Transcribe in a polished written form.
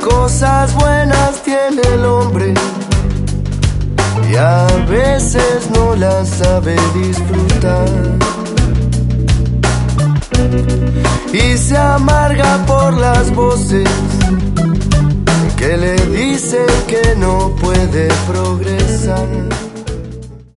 Cosas buenas tiene el hombre y a veces no las sabe disfrutar, y se amarga por las voces que le dicen que no puede progresar.